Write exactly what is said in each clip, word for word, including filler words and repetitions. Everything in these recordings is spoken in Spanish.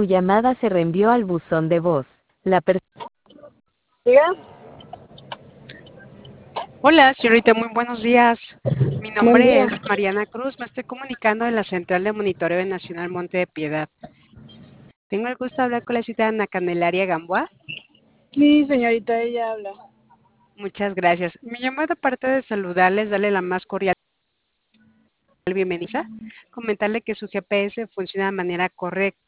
llamada se reenvió al buzón de voz. La persona... ¿Diga? Hola, señorita, muy buenos días. Mi Buen nombre día. es Mariana Cruz, me estoy comunicando de la Central de Monitoreo Nacional Monte de Piedad. Tengo el gusto de hablar con la ciudadana Candelaria Gamboa. Sí, señorita, ella habla. Muchas gracias. Mi llamada, aparte de saludarles, darle la más cordial bienvenida, comentarle que su G P S funciona de manera correcta.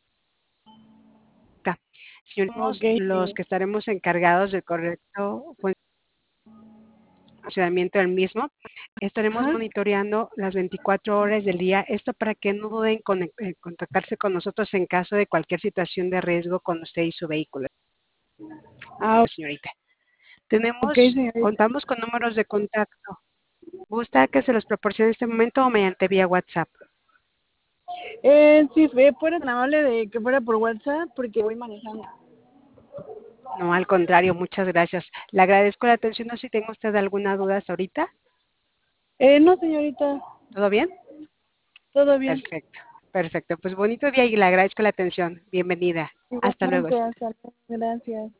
Señores, Ok, los que estaremos encargados del correcto funcionamiento del mismo, estaremos ajá. monitoreando las veinticuatro horas del día, esto para que no duden en contactarse con nosotros en caso de cualquier situación de riesgo con usted y su vehículo. Ah, Señorita, ok, tenemos, señorita. contamos con números de contacto. ¿Gusta que se los proporcione en este momento o mediante vía WhatsApp? Eh, sí, fue fuera tan amable de que fuera por WhatsApp porque voy manejando. No, al contrario, muchas gracias. Le agradezco la atención. No sé si tengo usted alguna duda hasta ahorita. Eh, no, señorita, ¿Todo bien? todo bien. Perfecto, perfecto. Pues bonito día y le agradezco la atención. Bienvenida. Hasta luego. Igualmente, hasta luego. Gracias.